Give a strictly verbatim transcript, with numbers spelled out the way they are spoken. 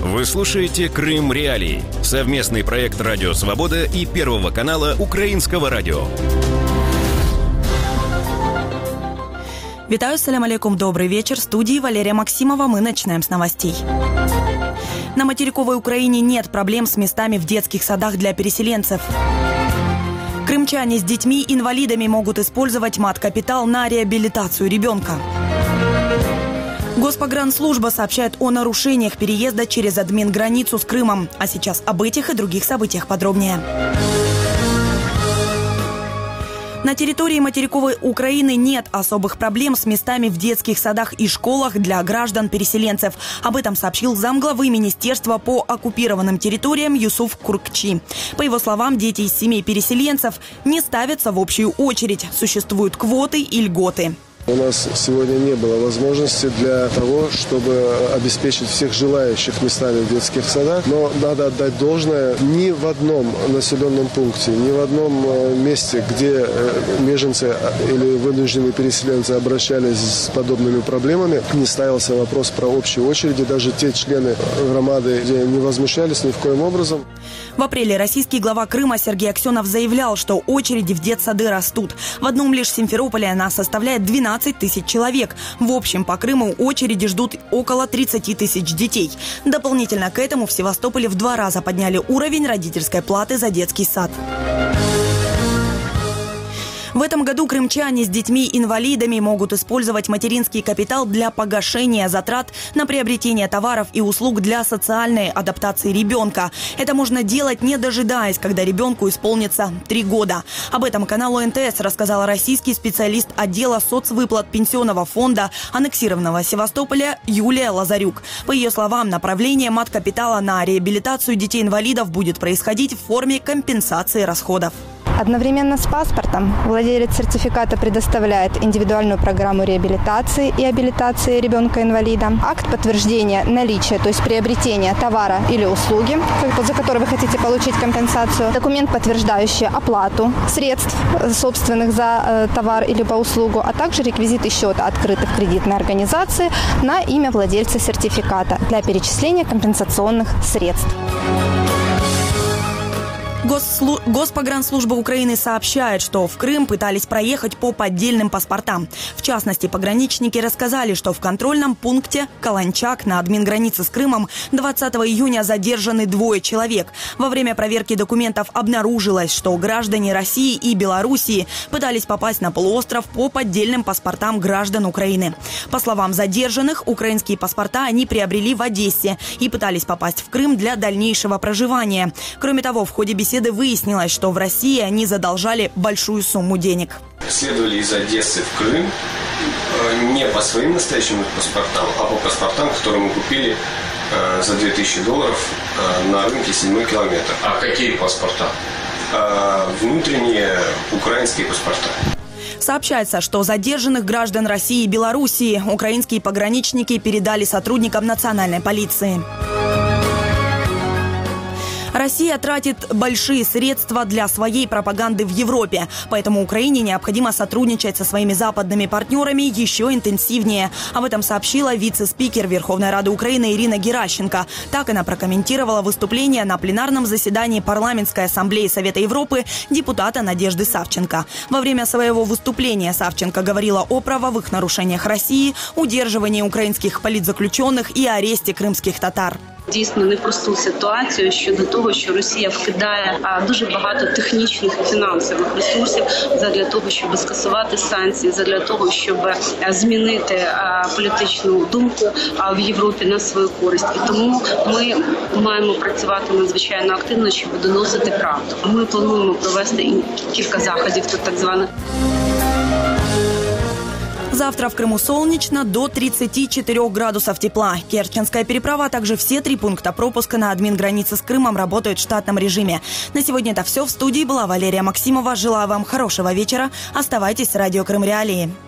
Вы слушаете «Крым Реалии» – совместный проект «Радио Свобода» и Первого канала Украинского радио. Витаю, салям алейкум, добрый вечер. В студии Валерия Максимова. Мы начинаем с новостей. На материковой Украине нет проблем с местами в детских садах для переселенцев. Крымчане с детьми-инвалидами могут использовать мат-капитал на реабилитацию ребенка. Госпогранслужба сообщает о нарушениях переезда через админграницу с Крымом. А сейчас об этих и других событиях подробнее. На территории материковой Украины нет особых проблем с местами в детских садах и школах для граждан-переселенцев. Об этом сообщил замглавы Министерства по оккупированным территориям Юсуф Куркчи. По его словам, дети из семей переселенцев не ставятся в общую очередь. Существуют квоты и льготы. У нас сегодня не было возможности для того, чтобы обеспечить всех желающих местами в детских садах. Но надо отдать должное, ни в одном населенном пункте, ни в одном месте, где беженцы или вынужденные переселенцы обращались с подобными проблемами, не ставился вопрос про общие очереди. Даже те члены громады не возмущались ни в коем образом. В апреле российский глава Крыма Сергей Аксенов заявлял, что очереди в детсады растут. В одном лишь Симферополе она составляет двенадцать тысяч человек. В общем, по Крыму очереди ждут около тридцати тысяч детей. Дополнительно к этому в Севастополе в два раза подняли уровень родительской платы за детский сад. В этом году крымчане с детьми-инвалидами могут использовать материнский капитал для погашения затрат на приобретение товаров и услуг для социальной адаптации ребенка. Это можно делать, не дожидаясь, когда ребенку исполнится три года. Об этом каналу эн тэ эс рассказала российский специалист отдела соцвыплат Пенсионного фонда аннексированного Севастополя Юлия Лазарюк. По ее словам, направление мат-капитала на реабилитацию детей-инвалидов будет происходить в форме компенсации расходов. Одновременно с паспортом владелец сертификата предоставляет индивидуальную программу реабилитации и абилитации ребенка-инвалида, акт подтверждения наличия, то есть приобретения товара или услуги, за который вы хотите получить компенсацию, документ, подтверждающий оплату средств собственных за товар или по услугу, а также реквизиты счета, открытых в кредитной организации, на имя владельца сертификата для перечисления компенсационных средств. Госслу... Госпогранслужба Украины сообщает, что в Крым пытались проехать по поддельным паспортам. В частности, пограничники рассказали, что в контрольном пункте Каланчак на админгранице с Крымом двадцатого июня задержаны двое человек. Во время проверки документов обнаружилось, что граждане России и Белоруссии пытались попасть на полуостров по поддельным паспортам граждан Украины. По словам задержанных, украинские паспорта они приобрели в Одессе и пытались попасть в Крым для дальнейшего проживания. Кроме того, в ходе беседы выяснилось, что в России они задолжали большую сумму денег. Следовали из Одессы в Крым не по своим настоящим паспортам, а по паспортам, которые мы купили за две тысячи долларов на рынке седьмой километр. А какие паспорта? Внутренние украинские паспорта. Сообщается, что задержанных граждан России и Белоруссии украинские пограничники передали сотрудникам национальной полиции. Россия тратит большие средства для своей пропаганды в Европе, поэтому Украине необходимо сотрудничать со своими западными партнерами еще интенсивнее. Об этом сообщила вице-спикер Верховной Рады Украины Ирина Геращенко. Так она прокомментировала выступление на пленарном заседании Парламентской ассамблеи Совета Европы депутата Надежды Савченко. Во время своего выступления Савченко говорила о правовых нарушениях России, удерживании украинских политзаключенных и аресте крымских татар. Дійсно непросту ситуацію щодо того, що Росія вкидає дуже багато технічних і фінансових ресурсів задля того, щоб скасувати санкції, задля того, щоб змінити політичну думку в Європі на свою користь. І тому ми маємо працювати надзвичайно активно, щоб доносити правду. Ми плануємо провести кілька заходів, тут так званих. Завтра в Крыму солнечно, до тридцати четырёх градусов тепла. Керченская переправа, а также все три пункта пропуска на админгранице с Крымом работают в штатном режиме. На сегодня это все. В студии была Валерия Максимова. Желаю вам хорошего вечера. Оставайтесь с радио Крым Реалии.